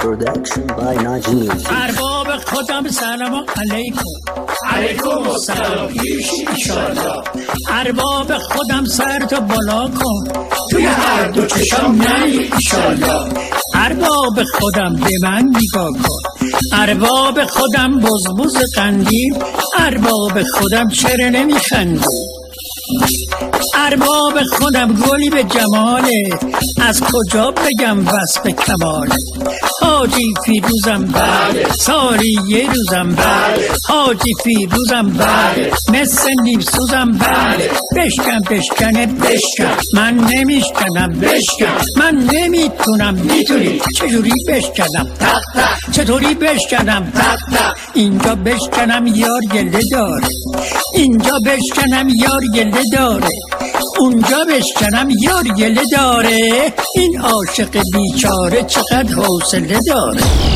Production by Naji Music. ارباب خودم سلام علیکم. علیکم السلام ایشالله. ارباب خودم سرتو بالا کن، توی هر دو چشم نری ایشالله. ارباب خودم به من نگاه کن، ارباب خودم بزبز قندیل، ارباب خودم چرا نمیخندی؟ ارباب خودم گلی به جماله، از کجا بگم وصف کماله؟ حاجی فیروزم بله، سالی یه روزم بله، حاجی فیروزم بله، مثل نیمسوزم بله. بشکنه بشکن، من نمیشکنم بشکن، من نمیتونم میتونی. چجوری بشکنم؟ تق تق. چطوری بشکنم؟ تق تق. اینجا بشکنم یار گله داره، اینجا بشکنم یار گله داره، اونجا بشکنم یار گله داره. این عاشق بیچاره چقدر حوصله داره.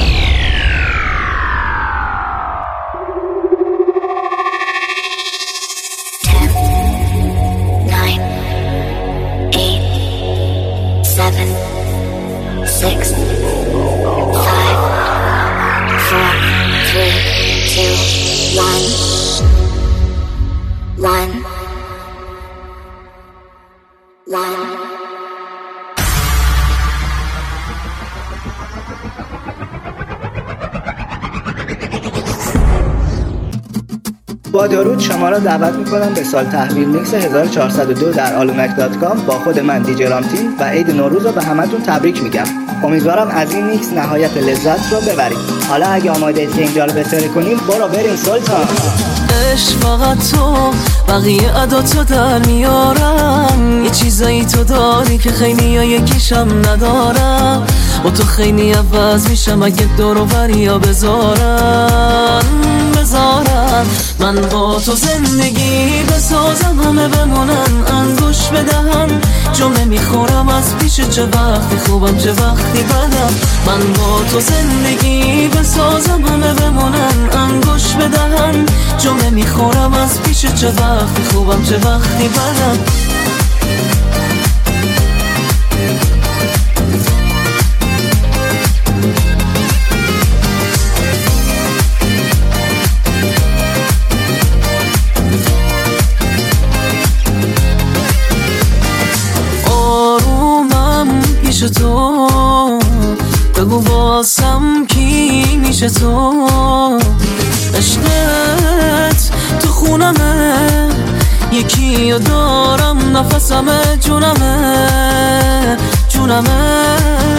با درود شما را دعوت میکنم به سال تحویل میکس 1402 در allumac.com با خود من دیجی رامتی و عید نوروز رو به همتون تبریک میگم. امیدوارم از این میکس نهایت لذت رو ببرید. حالا اگه آماده است اینجا رو بسره کنیم برو بریم سلطان. عشق فقط تو، بقیه عداتو در میارم، یه چیزایی تو داری که خیلی ها یکیشم ندارم. با تو خیلی عوض میشم اگه دور و بریا بذارن. من با تو زندگی بسازم، همه بمونن انگوش بدهن. جمله میخورم از پیش، چه وقتی خوبم چه وقتی بدم. من با تو زندگی بسازم، همه بمونن انگوش بدهن. جمله میخورم از پیش، چه وقتی خوبم چه وقتی بدم. تو بگو واسم کی میشه تو؟ عشقت تو خونمه، یکی رو دارم نفسمه، جونمه.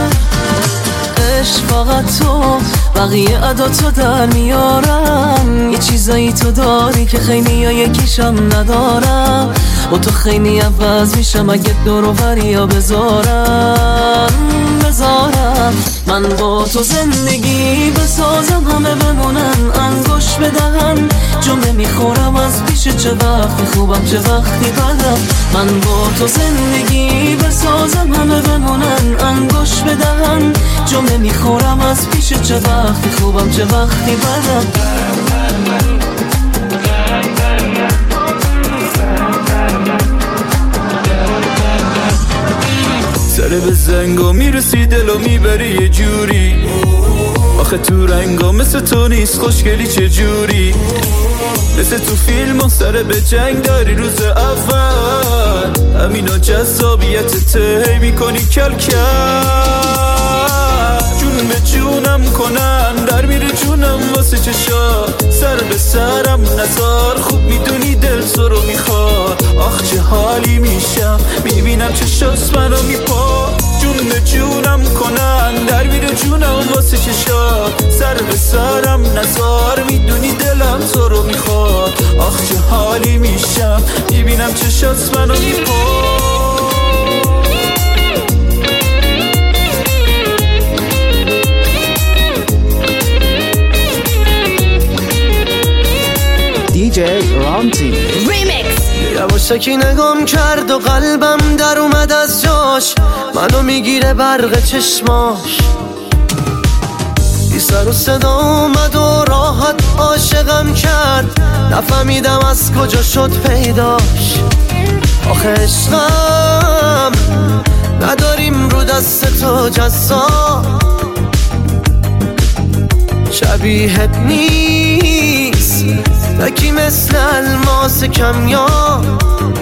عشق فقط تو، بقیه عداتو در میارم، یه چیزایی تو داری که خیلی ها یکیشم ندارم. با تو خیلی عوض میشم اگه دور و بریا بذارم. من با تو زندگی بسازم، همه بمونن انگوش بدهن. جمله میخورم از پیش، چه وقتی خوبم چه وقتی بدم. من با تو زندگی بسازم، همه بمونن انگوش بدهن. جمله میخورم از پیش، چه وقتی خوبم چه وقتی بدم. سر به زنگا میرسی دلو میبری یه جوری، آخه تو رنگا مثل تو نیست خوشگلی چه جوری. مثل تو فیلم ها سر به جنگ داری روز اول، همینا جذابیت هی میکنی کل جون به جونم کنن در میره جونم واسه چشا. سر به سرم نزار، خوب میدونی دل تو رو میخواد. آخ چه حالی میشم میبینم چشاس منو میپا. جون به جونم کنن در میره جونم واسه چشا. سر به سرم نزار، میدونی دلم تو رو میخواد. آخ چه حالی میشم میبینم چشاس منو میپا. دیجی رامتی ریمیکس. یواشکی نگام کرد و قلبم در اومد از جاش، منو میگیره برق چشماش. بی سر و صدا اومد و راحت عاشقم کرد، نفهمیدم از کجا شد پیداش. آخه عشقم نداریم رو دست تو جزا. شبیهت نیست، نکی مثل الماس کمیاب.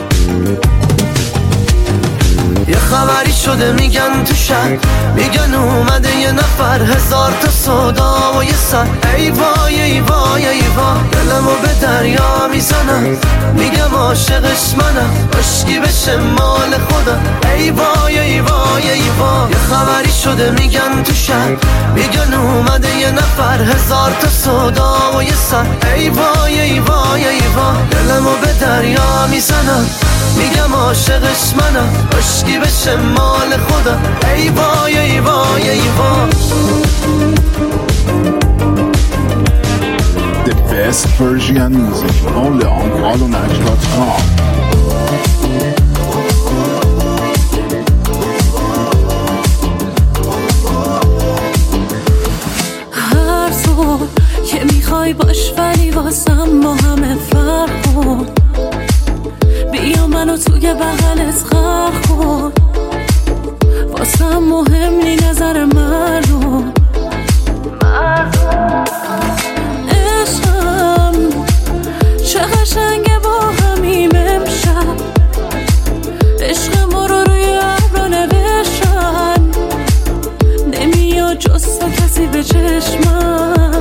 یه خبری شده میگن تو شهر، میگن اومده یه نفر، 1000 تا صدا و یه سر. ای وای ای وای ای وای، دلمو به دریا میزنم، میگم عاشقش منم، عشقی بشه مال خودم. ای وای ای وای ای وای، یه خبری شده میگن تو شهر، میگن اومده یه نفر، 1000 تا صدا و یه سر. ای وای ای وای ای وای، دلمو به دریا میزنم، میگم عاشقش منم، عشقی بشه مال خودم. ای وای ای وای ای وای. The best Persian music only on allonaj.com. هر طور که میخوای باش، ولی واسم با همه فرق کن. بیا منو توی بغلت غرق کن، واسم مهم نی نظر مردم. عشقم چه قشنگه با همیم امشب، عشق ما رو روی ابرا نوشتن، نمیاد جز تو کسی به چشمم.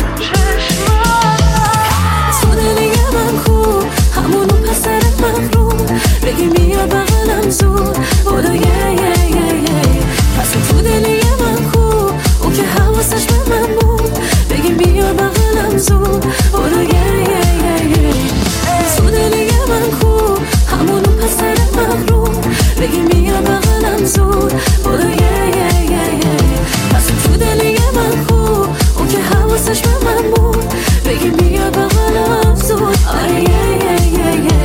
تو دلی من کو، همونو پسر مغروم، بگی بیا بغلم زود، بودو یه یه یه یه. پس تو دلی من کو، اون که حواسش به من بود، بگی بیا بغلم زود، بودو یه یه یه یه. تو دلی من کو، همونو پسر مغروم، بگی بیا بغلم زود، بودو یه یه یه یه. پس تو دلی من کو، اون که حواسش به من بود، بگی بیا بغلم زود، آره یه یه یه یه.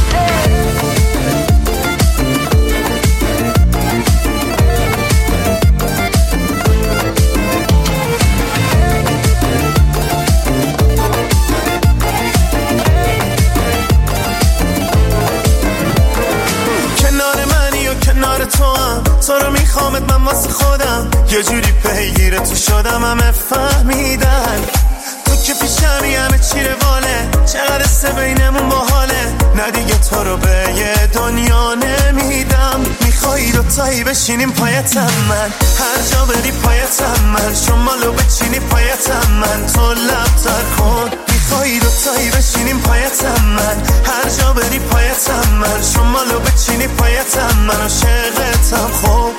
تو رو میخوامت من واسه خودم، یه جوری پیگیر تو شدم، همه فهمیدن تو که پیشمی، همه چی رواله، چقدر سه بینمون باحاله. نه دیگه تو رو به یه دنیا نمیدم، میخوایی دوتایی بشینیم پایتم من، هر جا بری پایتم من، شمالو بچینی پایتم من، تو لبتر کن. میخوایی دوتایی بشینیم پایتم من، هر جا بری پایتم من، شمالو بچینی پایتم من، عاشقتم خوب.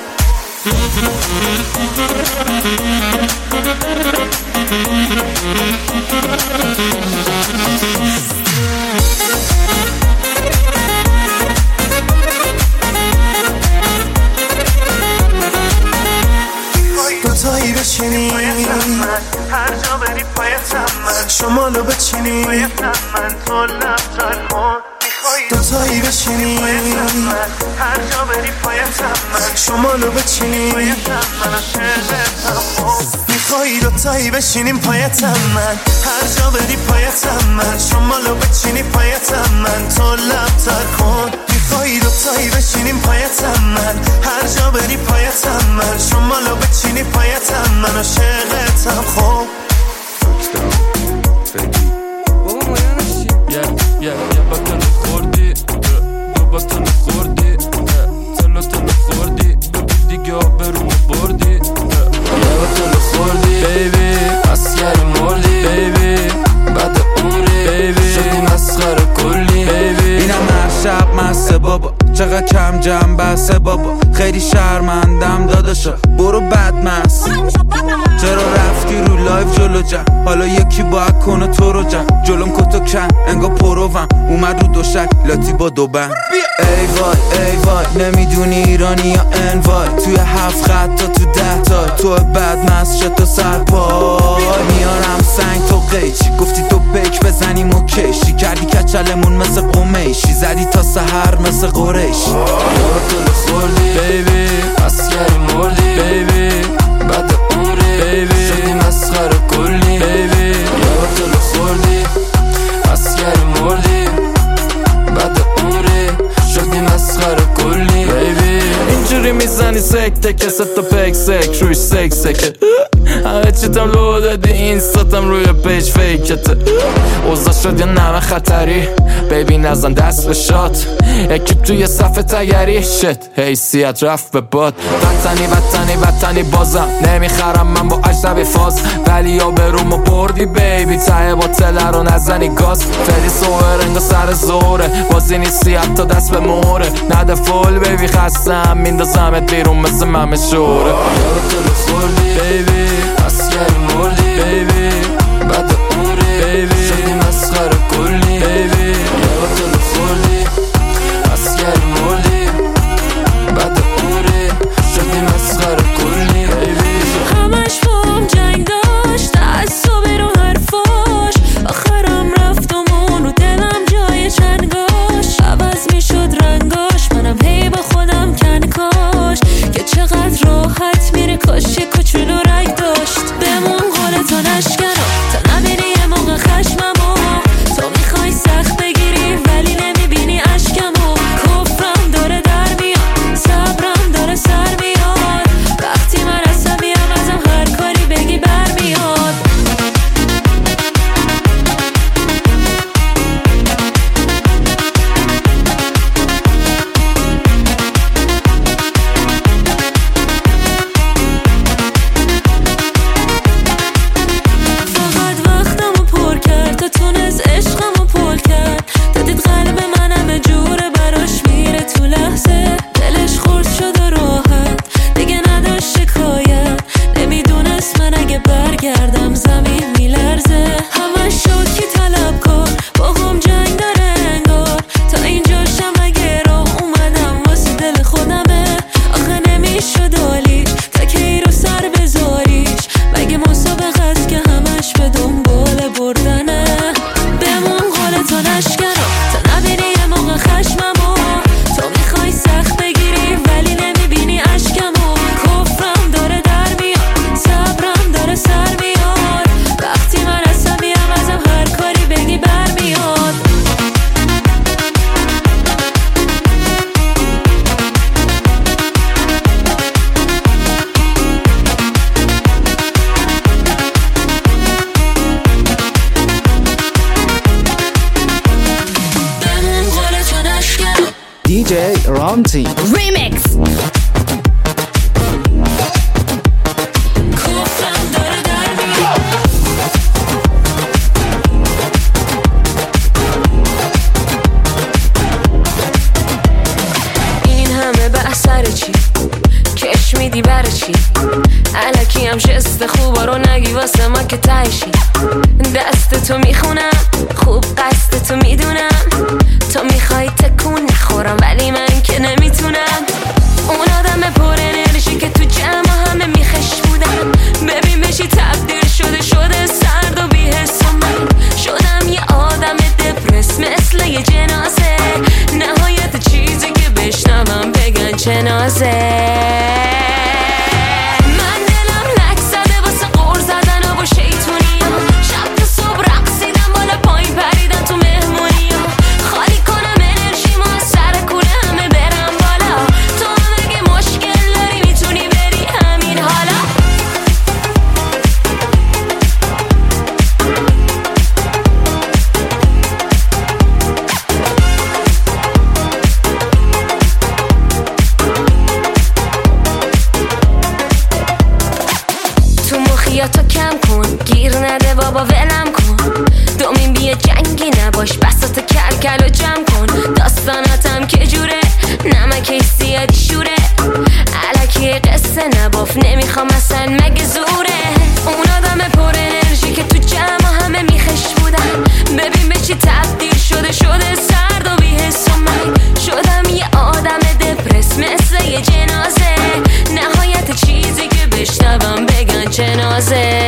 دوتایی بچینی هر جا بری پایتم من، شمالو بچینی پایتم من، تو لبتر کن. دوتایی بچینی هر جا بری پایتم من، شمالو بچینی پایتم من، عاشقتم خوب. میخوایی دوتایی بشینیم پایتم من، هر جا بری پایتم من، شمالو بچینی پایتم من، تو لبتر کن. میخوایی دوتایی بشینیم پایتم من، هر جا بری پایتم من، شمالو بچینی پایتم من، عاشقتم خوب. یه بطن خوردی، دو بطن خوردی، تلاتن خوردی، دیگه آبرومو بردی. یه بطن خوردی بیبی، اسیر مردی بیبی، بعد عمری بیبی، شدی مسخره کلی بیبی. اینم هر شب مسته بابا، چقدر کم جمع بسته بابا، خیلی شرمندم داداشا، برو بدمست. چرا رفتی رو لایف جلو جم، حالا یکی باید کنه تو رو جم، جلوم کتو کن انگا پروم، اومد رو دوشک لاتی با دو بند. ای وای ای وای، نمیدونی ایرانی یا انوای، توی 7 خط تا تو 10 تا، تو بدمست شد تا سرپای. میارم سنگ تو قیچی، گفتی تو بک بزنیم و کشی، کردی کچلمون مثل قمیشی، زدی تا سحر مثل قریشی. یارو دل خوردی بیبی، اسیر مردی بیبی، بعد عمری بیبی، شدی مسخره کلی بیبی. یارو دل خوردی، اسیر مردی، بعد عمری، شدی مسخره کلی بیبی. اینجوری میزنی سکته که ست و پک سک، روی توش سکسکه همه چیتم لو دادی اینستاتم روی پیج فیکته اوضاع شد یا نمه خطری بیبی نزن دست به شات اکیب توی صفحه تگری شت حیثیت رفت به باد وطنی بازم نمیخرم من با اجنبی فاز ولی یا برومو بردی بیبی ته باطله رو نزنی گاز فری سوه رنگا سر زوره بازی نیستی حتی دست به موره نده فول بیبی خستم میندازمت بیرون مثل ممه شوره یارو تو خوردی بیبی اسگر مردی بیبی بعد عمری بیبی شدی مسخره کلی بیبی یارو تو خوردی اسگر مردی بعد عمری شدی مسخره کلی بیبی همش بام جنگ داشت تعصبی رو حرفاش آخرم رفتمون و دلم جای چنگاش عوض میشد رنگاش منم هی با خودم کنکاش که چقدر راحت میره کاش یه کوچولو رنگ داشت بمون قول تو نشکنم تا نبینی یه موقع خشممو تو میخوای سخت بگیری ولی نمیبینی اشکمو کفرم داره در میاد صبرم داره سر میاد وقتی من عصبیم ازم هر کاری بگی برمیاد فقط وقتمو پر کرد تا تونست عشقمو پل کرد دادید قلب منم جوره براش میره تو لحظه دلش خورد شد و راحت دیگه نداشت شکایت نمیدونست من اگه برگردم زمین میلرزه همش شوکی طلب کن با هم جنگ داره انگار تا اینجاشم اگه راه اومدم واسه دل خودمه آخه نمیشد عالیش تا کی رو سر بذاریش مگه مسابقه است که همش به دنبال بردنه بمون قول تو نشکنم تا نبینی یه موقع خشممو تو میخوای سخت بگیری ولی نمیبینی اشکمو کفرم داره در میاد صبرم داره سر میاد وقتی من عصبیم ازم هر کاری بگی برمیاد بمون قول تو نشکنم DJ رامتین ریمیکس کفرم داره در میاد این همه به اثر چی کش میدی برای چی الکی هم شست خوبا رو نگی واسه ما که تایشی دست تو میخونم خوب قصد تو میدونم تو میخوای تکون نخورم ولی من که نمیتونم اون آدم پر انرژی که تو جمع همه میخش بودم ببین بشی تبدیل شده سرد و بی‌حس و من شدم یه آدم دپرس مثل یه جنازه نهایت چیزی که بشنوم بگن چه نازه من دلم لک زده واسه قور زدن و شیطونی ها شب تا صبح رقصیدم بالا پایین پریدن تو مهمونی ها خالی کنم انرژی ما سر کوله همه برم بالا تو هم اگه مشکل داری میتونی بری همین حالا تو مخیاتو کم کن گیر نده بابا ولم کن دومین بیه جنگی نباش بساط کل و جمع کن داستاناتم که جوره نمک زیادی شوره الکی قصه نباف نمیخوام اصلا مگه زوره اون آدم پر انرژی که تو جمع همه میخش بودن ببین به چی تبدیل شده سرد و بی‌حس و من شدم یه آدم دپرس مثل یه جنازه نهایت چیزی که بشنوم بگن چه نازه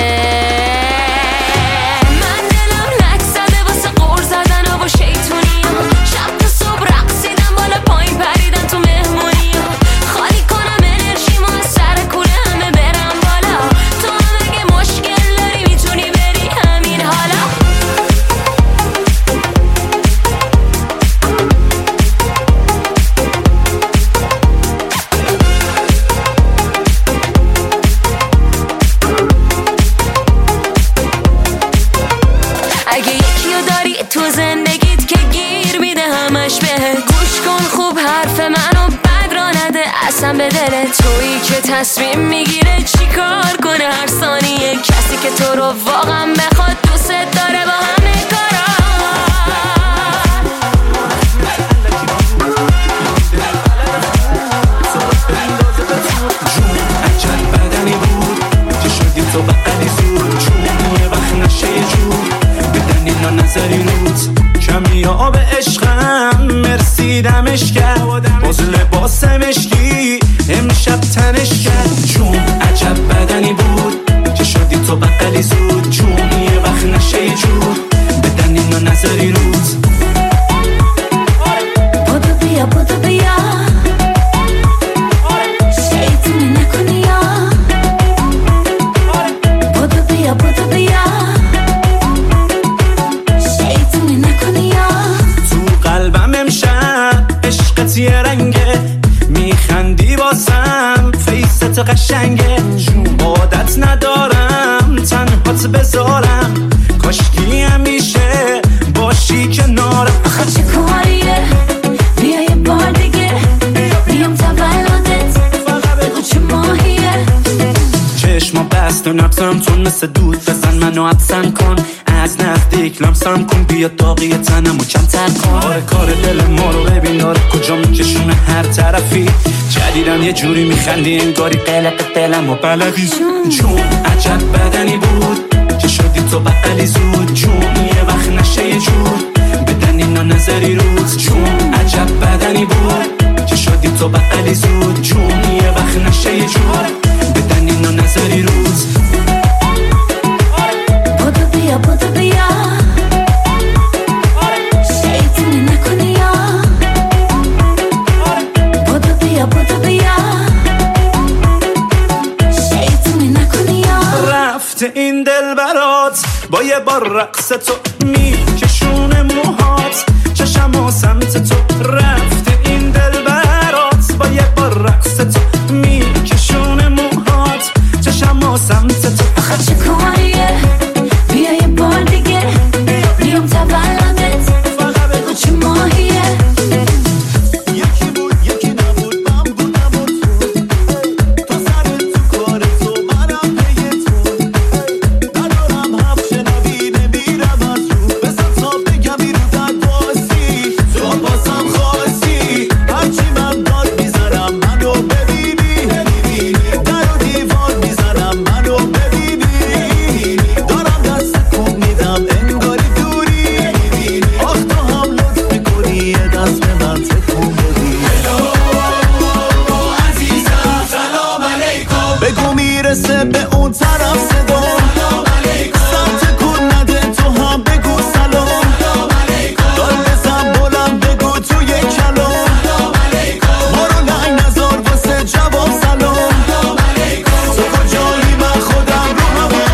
من دلم لک زده واسه قور زدن و شیطونی ها شب تا صبح رقصیدم بالا پایین پریدن تو مهمونی ها خالی کنم انرژی ما سر کوله همه برم بالا تو هم اگه مشکل داری میتونی بری همین حالا دلم به دل تویی که تصمیم میگیره چی کار کنه هر ثانیه، کسی که تو رو واقعا بخواد دوست داره با همه کارا. جون عجب بدنی بود که شدی تو بقلی زود، چون یه وقت نشه یه جور بدن اینا نظری روت. کمی آب عشقم مرسی دمش کرد، باز لباس مشکی امشب تنش کرد. جون عجب بدنی بود که شدی تو بقلی زود، جون یه وقت نشه یه جور بدن اینا نظری روت. بودو بیا بودو بیا شیطونی نکنی یا بودو بیا بودو بیا شیطونی نکنی یا. تو قلبم امشب عشقت یه رنگه، میخندی باسم فیست قشنگه. جون عادت ندارم تنهات بذارم، کاشکی همیشه باشی کنارم. آخه چه کاریه بیا یه بار دیگه بیام تولدت بگو چه ماهیه. چشما بست و نبزم تون مثل دود، بزن منو حبسم کن از نزدیک لمسم کن، بیا داغی تنمو کمتر کن. آره کار دل ما رو ببین داره کجا میکشونه هر طرفی، جدیدم یه جوری میخندی انگاری قلق دلم و بلدی. جون عجب بدنی بود که شدی تو بقلی زود، جون یه وقت نشه یه جور بدن اینا نظری روز. جون عجب بدنی بود که شدی تو بقلی زود، جون یه وقت نشه یه جور بدن اینا نظری روز. بودو بیا بودو بیا شیطونی نکنی یا بودو بیا بودو بیا شیطونی نکنی یا. رفته این دل برات با یه بار رقص تو میکشونه موهات، چشم و سمت تو. رفته این دل برات با یه بار رقص تو میکشونه موهات، چشم و سمت تو. آخه چه کاریه بیا یه بار دیگه بیام تولدت بگو چه ماهیه. یکی بود یکی نبود من بودم و تو سرت تو کار تو منم پی تو، ندارم حرف شنوی نمیرم از رو، بزن تا بگم این رو در باسی تو بازم خواستی. هرچی من داد میزنم منو ببینی، در و دیوار میزنم منو ببینی، دارم دست کن میدم انگاری دوری. آخ تو هم لطف میکنی یه دست به من تکون بدی. عزیزم سلام علیکم بگو میرسه به اون طرف صدا، سمت کن نده تو هم بگو سلام. دار بزن بلند بگو توی کلام، ما رو لنگ نزار واسه جواب سلام. تو کجایی من خودم رو هوا.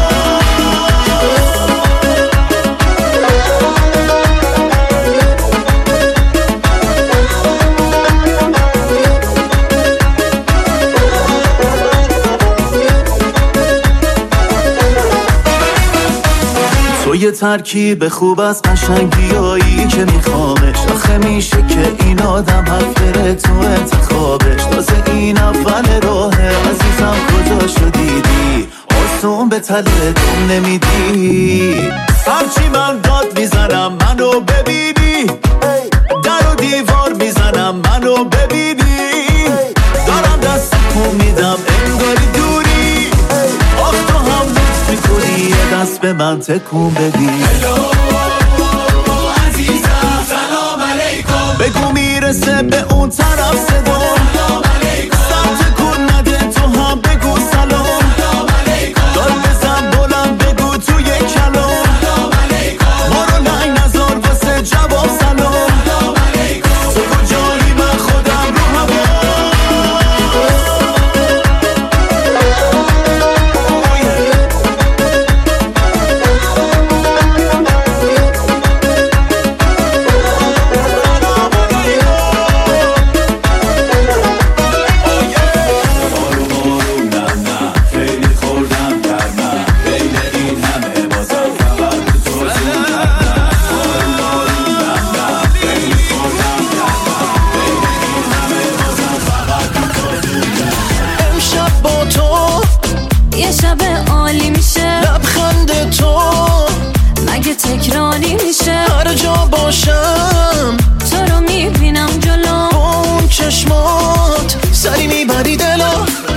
تو یه ترکیب خوب از قشنگیایی که میخوامش، آخه میشه که این آدم حق بره تو انتخابش. تازه این اول راهه عزیزم کجا شدیدی، آسون به تله دم نمیدی. هرچی من داد میزنم منو ببینی، در و دیوار میزنم منو ببینی، دارم دست کن میدم انگاری دوری. آخ تو هم لطف میکنی یه دست به من تکون بدی. عزیزم سلام علیکم بگو میرسه به اون طرف صدا، سمت کن نده تو هم بگو سلام. دار بزن بلند بگو توی کلام، ما رو لنگ نزار واسه جواب سلام. تو کجایی من خودم رو هوا. یه شب عالی میشه، لبخند تو مگه تکراری میشه؟ هر جا باشم تو رو میبینم جلو، با اون چشمات سری میبری دلو.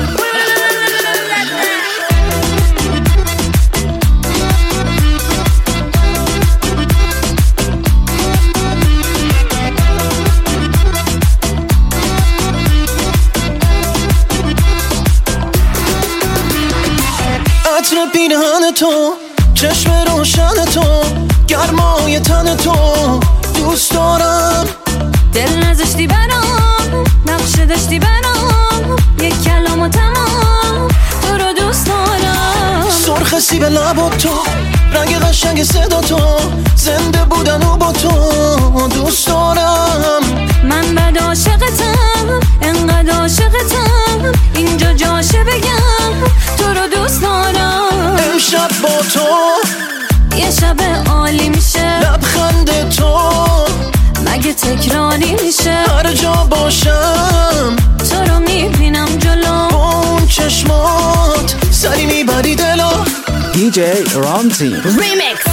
عطر پیرهن تو، چشم روشن تو، گرمای تن تو دوست دارم. دل نذاشتی برام، نقشه داشتی برام، یک کلام و تمام تو رو دوست دارم. سرخ سیب لبات تو، رنگ قشنگ صدا تو، زنده بودن و با تو دوست دارم. من بد عاشقتم، انقدر عاشقتم، اینجا جاشه بگم تو رو دوست دارم. امشب با تو یه شب عالی میشه، لبخند تو مگه تکراری میشه؟ هر جا باشم تو رو میبینم جلو، با اون چشمات سری میبری دلو. DJ رامتین ریمیکس.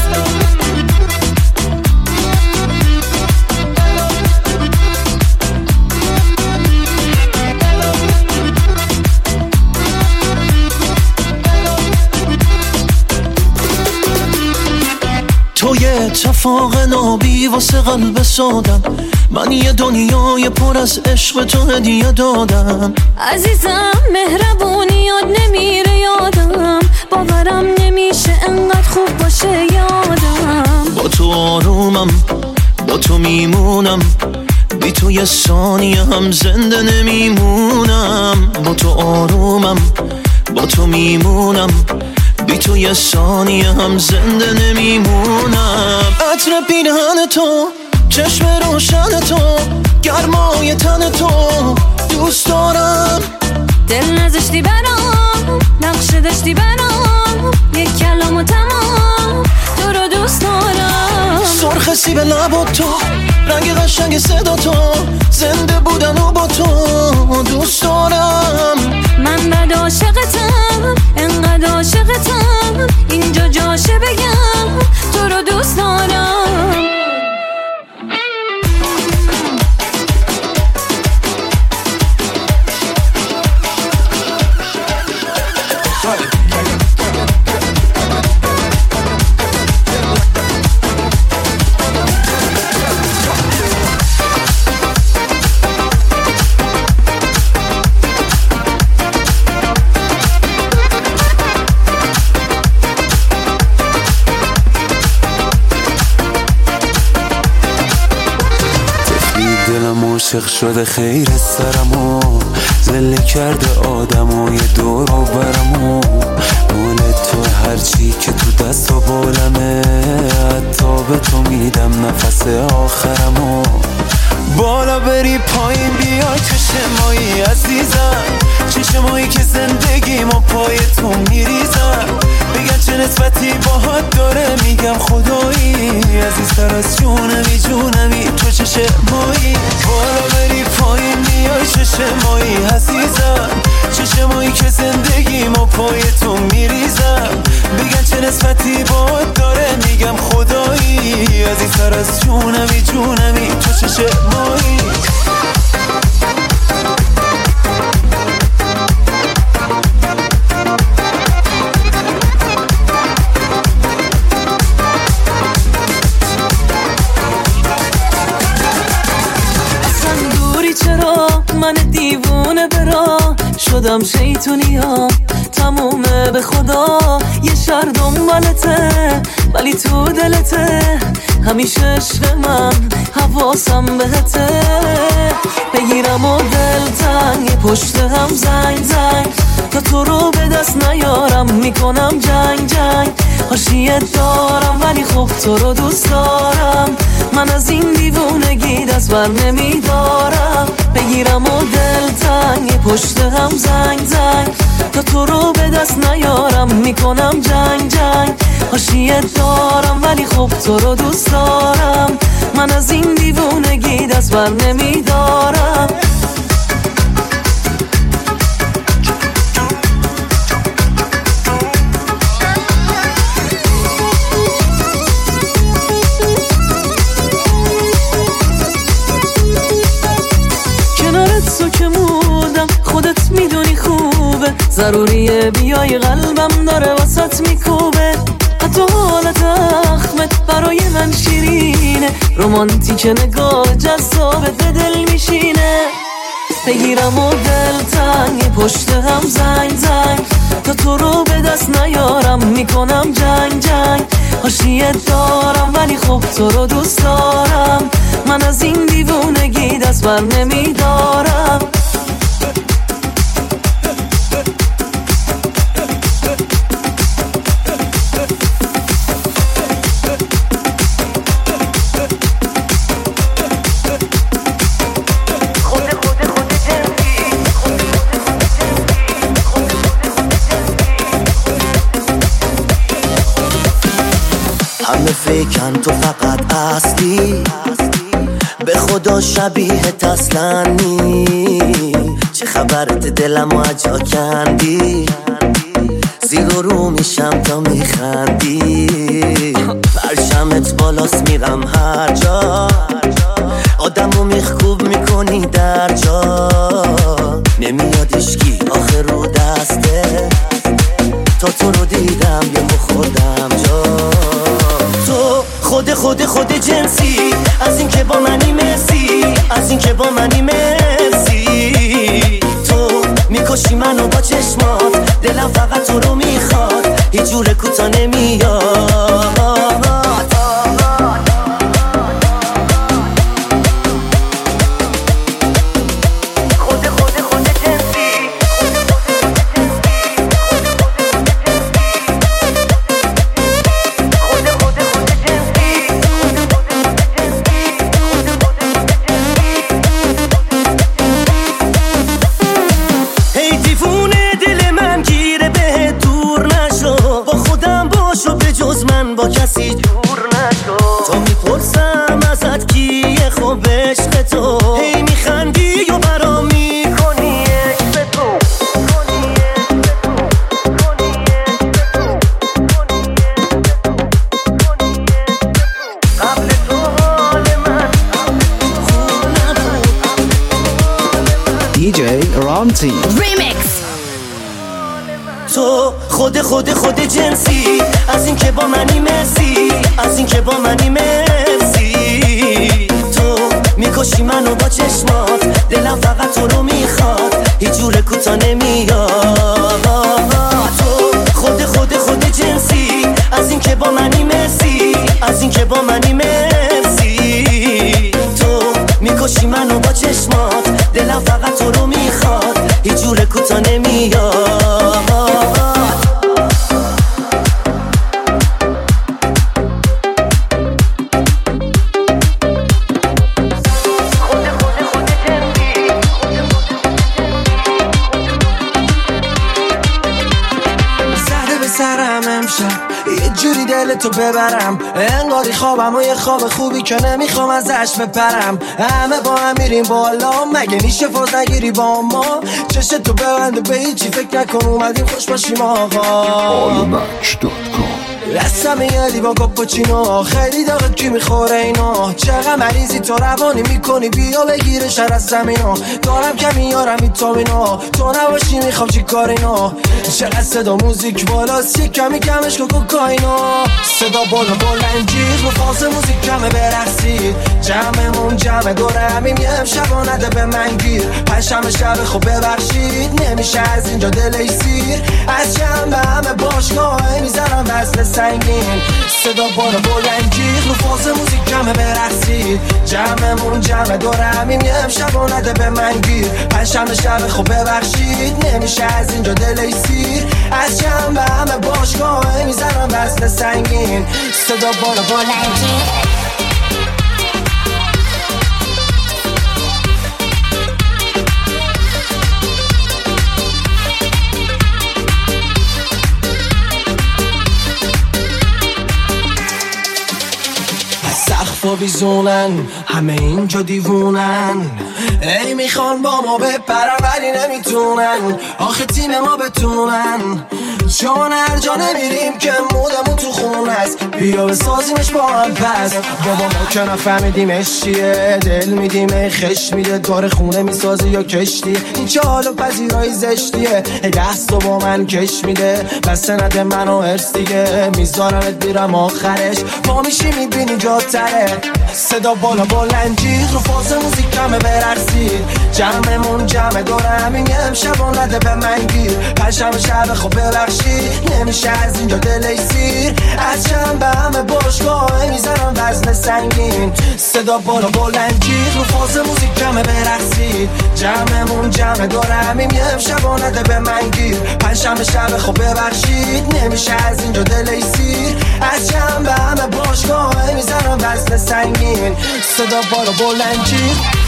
تو یه اتفاق نابی واسه قلب سادم، من یه دنیای پر از عشق تو هدیه دادم. عزیزم مهربونیات نمیره یادم، باورم نمیشه انقدر خوب باشه یادم. با تو آرومم، با تو میمونم، بی تو یه ثانیه هم زنده نمیمونم. با تو آرومم، با تو میمونم، بی تو یه ثانیه هم زنده نمیمونم. عطر پیرهن تو، چشم روشن تو، گرمای تن تو دوست دارم. دل نذاشتی برام، نقشه داشتی برام، یک کلام و تمام تو رو دوست دارم. سرخ سیب لبات تو، رنگ قشنگ صدا تو، زنده بودن و با تو دوست دارم. من بد عاشقتم، انقدر عاشقتم، اینجا جاشه بگم تو رو دوست دارم. عاشق شده خیر سرمو، زله کرده آدمو یه دور و برمو. مال تو هرچی که تو دست و بالمه، حتی به تو میدم نفس آخرمو. بالا بری پایین بیای چشمایی عزیزم، چشمایی که زندگیمو پای تو میریزم. بگن چه نسبتی باهات داره، میگم خدایی عزیزتر از جونمی جونمی تو چشمایی. بالا بری پایین بیای چشمایی عزیزم، چشمایی که زندگیمو پای تو میریزم. بگن چه نسبتی باهات داره، میگم خدایی عزیزتر از جونمی جونمی تو چشمایی. من دیوونه برا شدم شیطونیا، تمومه به خدا. یه شهر دنبالته ولی تو دلته، همیشه عشق من حواسم بهته. بگیرم و دلتنگ پشت هم زنگ زنگ، تا تو رو به دست نیارم میکنم جنگ جنگ. حاشیت دارم ولی خب تو رو دوست دارم، من از این دیوونگی دست بر نمیدارم. بگیرم و دلتنگ پشت هم زنگ زنگ، تا تو رو به دست نیارم میکنم جنگ جنگ. حاشیت دارم ولی خب تو رو دوست دارم، من از این دیوونگی دست بر نمیدارم. ضروریه بیای قلبم داره واسط میکوبه حتی حالت اخمت برای من شیرینه رومانتیک نگاه جذابت به دل میشینه بگیرم و دلتنگ پشت هم زنگ تا تو رو به دست نیارم میکنم جنگ حاشیت دارم ولی خب تو رو دوست دارم من از این دیوونگی دست بر نمیدارم همه فکرن تو فقط اصلی به خدا شبیه اصلنی چه خبرت دلمو اجا کندی زیر و رو میشم تا میخندی فرشمت بالاست میرم هر جا آدمو میخکوب میکنی در جا نمیاد اشکی آخر رو دسته تا تو رو دیدم یه خوردم جا تو خود جنسی از این که با منی مرسی از این که با منی مرسی تو میکشی منو با چشمات دلم فقط تو رو میخواد هیچ جور کوتا نمیاد با کسی جور نشو تو میپرسم ازت کیه خب عشق تو هی میخندی و برام میکنی عشق تو قبل تو حال من خوب نبود DJ رامتین ریمیکس تو خود جنسی از این که با منی مرسی از این که با منی مرسی تو میکشی منو با چشمات دلم فقط تو رو میخواد هیچ جور کوتا نمیاد تو خود جنسی از این که با منی مرسی از این که با منی مرسی تو میکشی منو با چشمات دلم فقط تو رو میخواد هیچ جور کوتا نمیاد تو ببرم انگاری خوابم و یه خواب خوبی که نمیخوام ازش بپرم همه با هم میریم بالا مگه میشه فاز نگیری با ما چشت تو ببنده به هیچی فکر نکن اومدیم خوش باشیم آقا رسم یادی با کاپوچینو خیلی داغت کی میخوره اینا چقدر مریضی تو روانی میکنی بیا بگیره شر از زمینا دارم کمی یارم ایتامینا تو نباشی میخوام چی کار اینا چقدر صدا موزیک بالاست یه کمی کمش که کوکاینا صدا بالا بلنجیز با فاز موزیک کمه برقصید جمعمون جمع دوره همیم یه امشبا نده به من گیر پنجشنبه شب خوب ببخشید نمیشه از اینجا دلی سیر از جمع همه باشگاه میزنم وزن سنگین صدا بالا بلنجیز رو فاز موزیک کمه برقصید جمعمون جمع دوره همیم یه امشبا نده به من گیر پنجشنبه شب خوب ببخشید نمیشه از اینجا دلی سیر از جمع همه باشگاه میزنم وزن سنگین صدا بالا بلنجیز سقفا بیزونن همه اینجا دیوونن ای میخوان با ما بپرن ولی نمیتونن آخه تیم ما بتونن جان هر جا نمیریم که مودمون تو خون هست، بیا بسازیمش با هم پس. بابا ما که نفهمیدیمش چیه، دل میدیم خش میده، داره خونه میسازه یا کشتی. این چه حالو پذیرایی زشتیه، دستو با من کش میده، بس نده منو ارس دیگه، میذارمت بیرم آخرش، پا میشی میبینی جاتره. صدا بالا بلنجید رو فاز موزیک کمه برقصید، جمعمون جمع داره همین امشب و نده به من گیر. پشم شب خب ببخشید نمیشه از اینجا دلی سیر، از چند به همه باشگاه میزنم وزن سنگین. صدا بالا بلنجید رو فاز موزیک کمه برقصید، جمعمون جمع داره همین امشب و نده به من گیر. پشم شب خب ببخشید نمیشه از اینجا دلی سیر، از چند به همه باشگاه میزنم وزن سنگین. صدا بالا بلنجید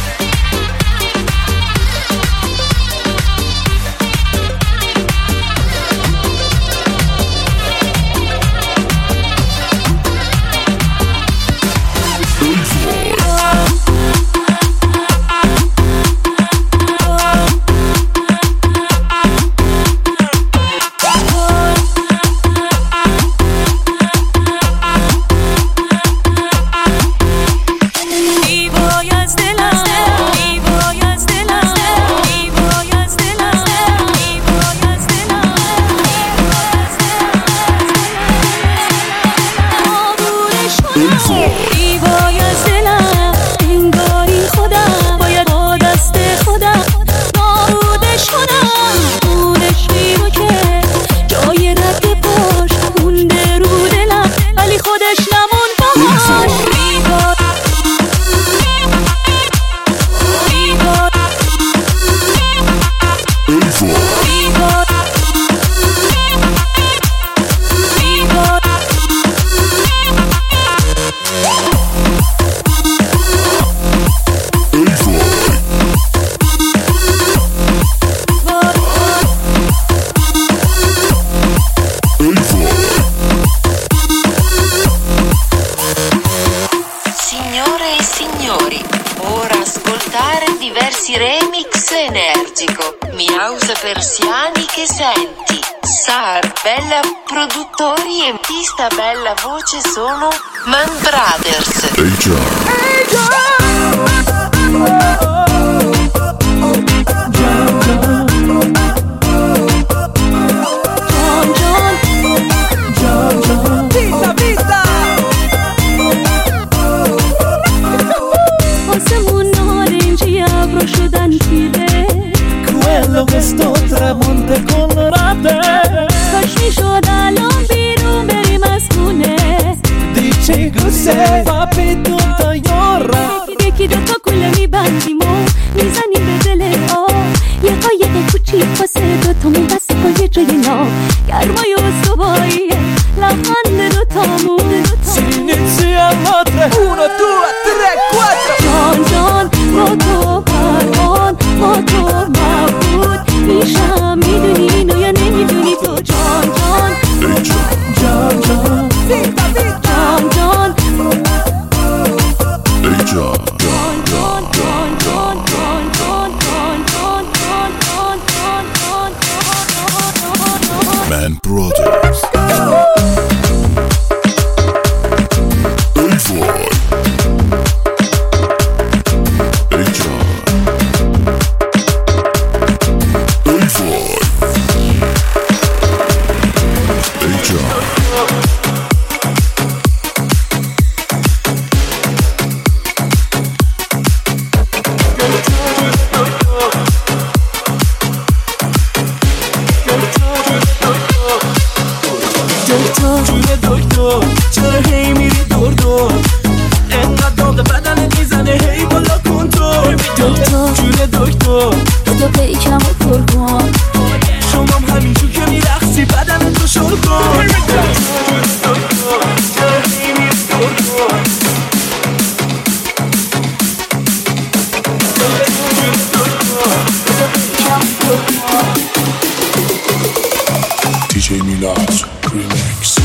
Persiani che senti, Sar, Bella produttori e pista bella voce sono Man Brothers. آسمون نارنجی ابرو شدن تیره، quello che sto tramonte con rate. کاش میشد الان بیرون بریم از خونه. Dici cos'è papi tutta yora. یکی دوتا کوله میبندیم و میزنیم به دل آب، یه قایق کوچیک واسه دوتامون بسه با یه جای ناب، گرمای استواییه لبخند دوتامون. Inizia a 3 1 2 3 4. جان جان با تو پروان، با تو مبهوت میشم، میدونی اینو یا نمیدونی تو. جان جان جان جان جان جان Man Brothers. DJ Milas Remix.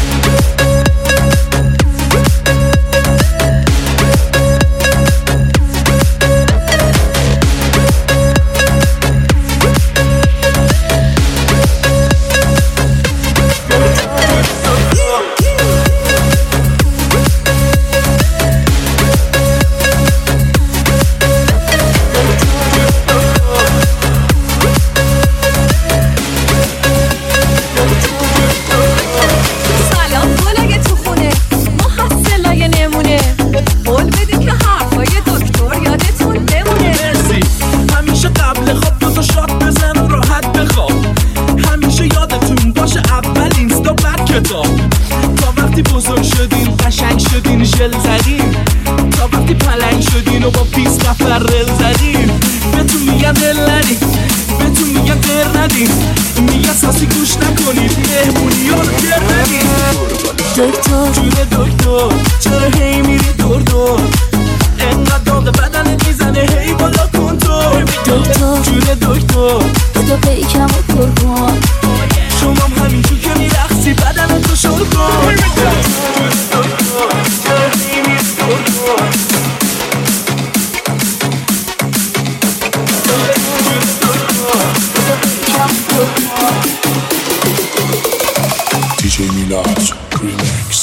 تا وقتی بزرگ شدین قشنگ شدین ژل زدین، تا وقتی پلنگ شدین و با پیس قفر رل زدین. بهتون میگن دل ندین، بهتون میگن در ندین، میگن ساسی گوش نکنید مهمونی ها رو در ندین. دکتر جونه دکتر چرا هی میری دور دور، انقدر داغ بدنت میزنه هی بالا کن تو. دکتر جونه دکتر بدا پیکم و پر کن، شما هم همینجور که میرقصی بدنت رو شل کن. دکتر چرا هی میری دور دور، DJ Milaj Remix.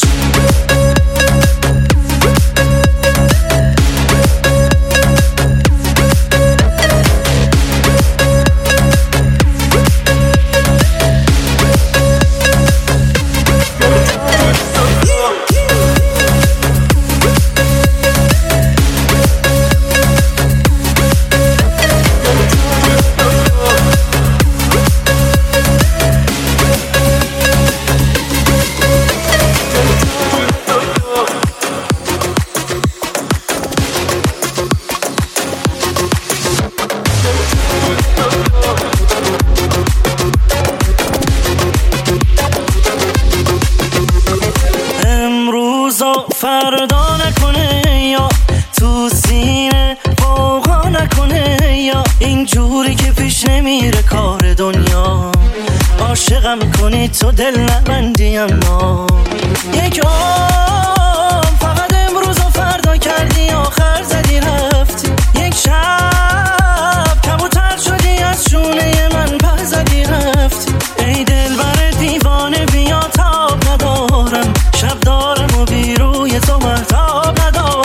فردا نکنه یا تو سینه قوقا نکنه یا اینجوری که پیش نمیره کار دنیا. عاشقم کنی تو دل نبندی اما یک عام فقط امروز و فردا کردی آخر زدی رفتی. یک شب کبوتر شدی از شونه من پر زدی رفتی. ای دل بر دیوانه بیا تاب ندارم، شب دارم و بیروی تو محتاب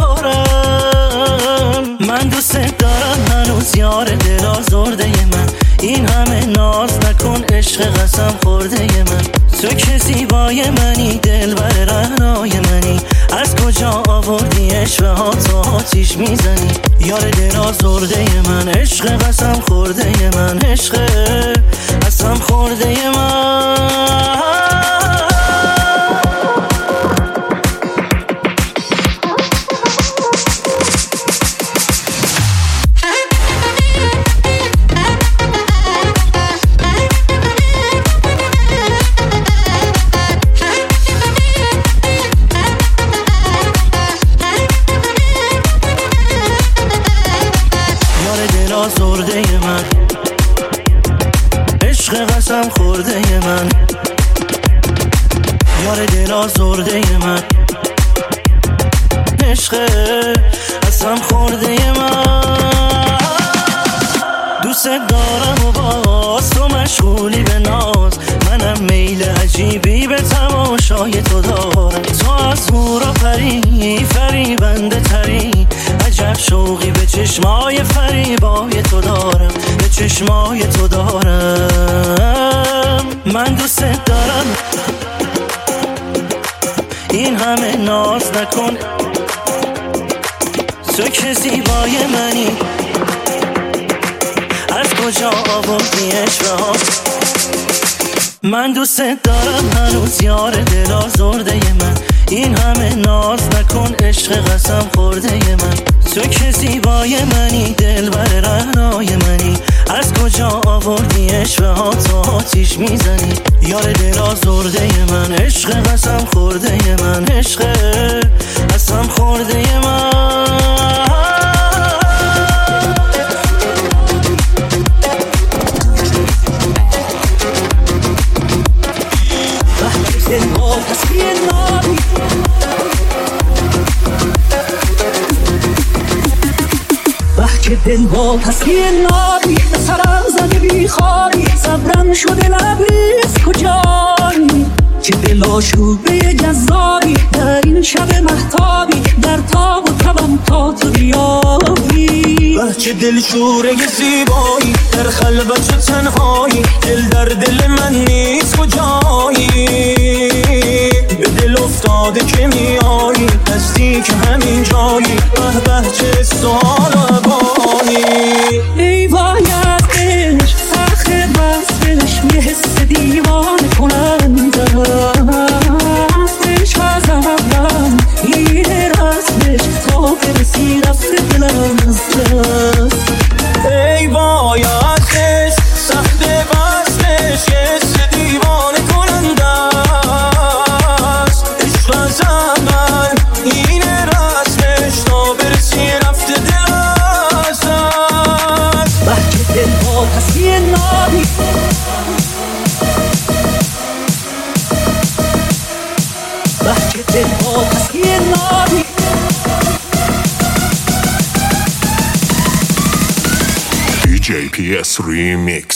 ندارم. من دوست دارم هنوز یار دل آزرده من، این همه ناز نکن عشق قسم خورده من. تو که زیبای منی دل بر رهنای منی، از کجا آوردی عشق ها تو آتیش میزنی. یار دل آزرده من عشق قسم خورده من، عشق قسم خورده من. آزرده من عشق قسم خورده من، یار دل آزرده من عشق قسم خورده من. دوست دارم و باز تو مشغولی به ناز، منم میل عجیبی به تماشای تو دارم. تو از هورا پری فریبنده تری، عجب شوقی به چشمای فریبای تو دارم، به چشمای تو دارم. من دوست دارم این همه ناز نکن، تو که زیبای منی از کجا آوردی عشقها. من دوست دارم هنوز یار دل آزرده من، این همه ناز نکن عشق قسم خورده من. تو که زیبای منی دل بر رهنای منی، از کجا آوردی عشق ها تو آتیش میزنی. یار دل آزرده من عشق قسم خورده من، عشق قسم خورده من. که دل با تصویر نابی به سرم زده بی خوابی، صبرم شده لبریز کجایی که دل آشوبه جذابی در این شب مهتابی، در تاب و تبم تا تو بیابی. چه دل شوره زیبایی در خلوت و تنهایی، دل در دل من نیست کجایی. به دل افتاده که میایی نزدیک همین جایی، به به چه سال بانی. ای وای از عشق آخر وصفش یه حس دیوانه کننده است. پس یه ناری DJPS Remix.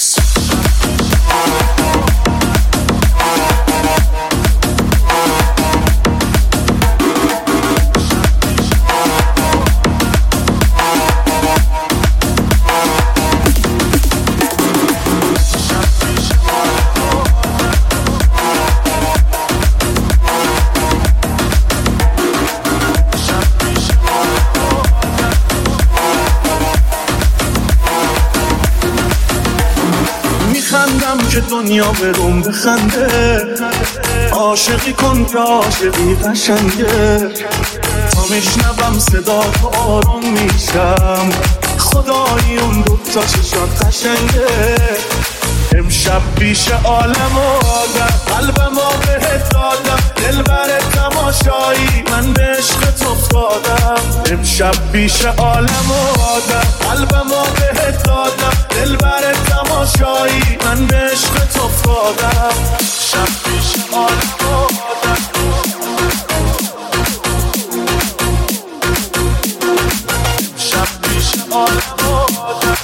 که دنیا بروم بخنده عاشقی کن که عاشقی قشنگه تا میشنوم صدا تو آروم میشم خدایی اون دوتا چشات قشنگه امشب پیش عالم و آدم قلبمو بهت دادم دلبر تماشایی من به عشقت افتادم امشب پیش عالم و آدم قلبمو بهت دادم دلبر تماشایی من به عشقت افتادم شب پیش عالم و آدم شب پیش عالم و آدم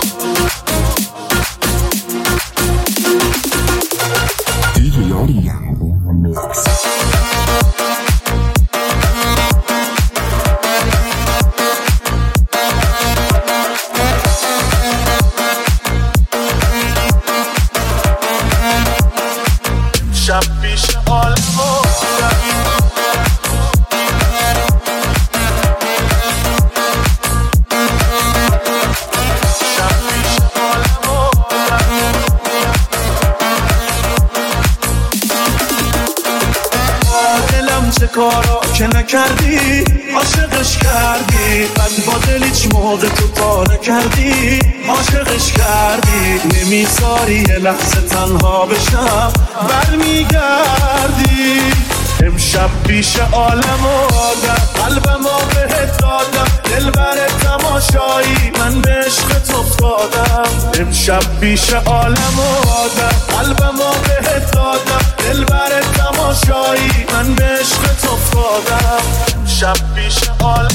کارا که نکردی عاشقش کردی من با دل هیچ موقع تو پا نکردی عاشقش کردی نمیذاری یه لحظه تنها بشم برمیگردی امشب پیش عالم و آدم قلبمو بهت دادم دلبر تماشایی من به عشقت افتادم امشب پیش عالم و آدم قلبمو بهت دادم دلبر تماشایی من به عشقت افتادم شب پیش عالم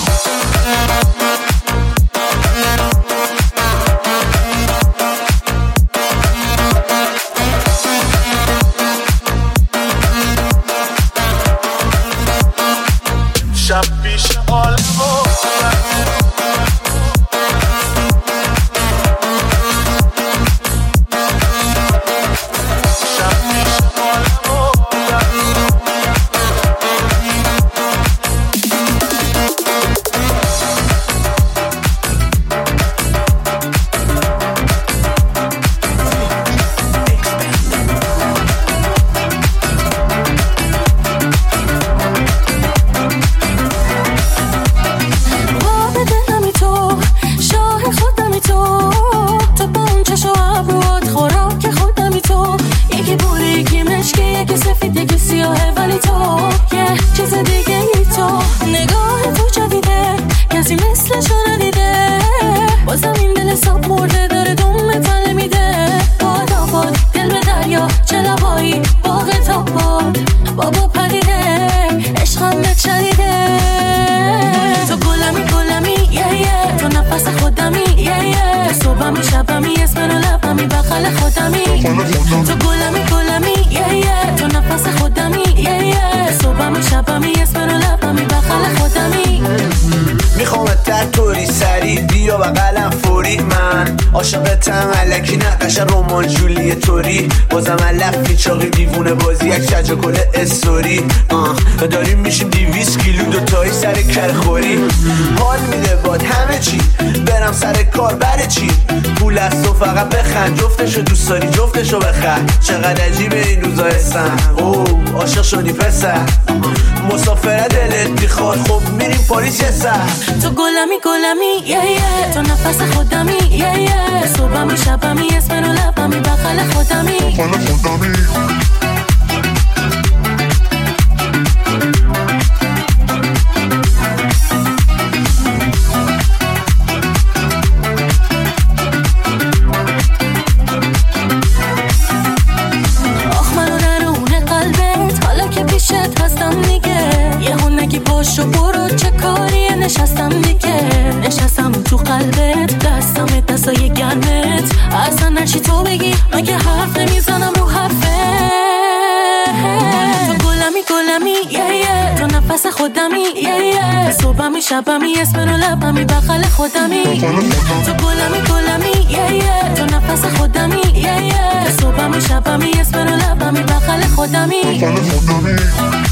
شب پیش عالم عاشقتم الکی نقش رومان جولی توری بازم علف پیچاقی دیوونه بازی یک شجا کل استوری داریم میشیم 200 کیلو دوتایی سر کرخوری حال میده باد همه چی برم سر کار بره چی پول از تو فقط بخند جفتشو دوست داری جفتشو بخند چقدر عجیبه این روزا هستم عاشق شدی پسر مسافره دلت میخواد خب میریم پاریس یه سر تو گلمی تو نفس خودمی صبحمی شبمی اسم رو لبمی بغل خودمی آخ منو درون قلبت حالا که پیشت هستم دیگه پاشو برو چه کاریه نشستم دیگه نشستم تو قلبت دستم دستای گرمت اصلا نچی تو بگی مگه حرف نمیزنم رو حرفه تو گلمی تو نفس خودمی صبحمی شبمی اسم رو لبمی بغل خودمی تو گلمی تو نفس خودمی صبحمی شبمی اسم رو لبمی بغل خودمی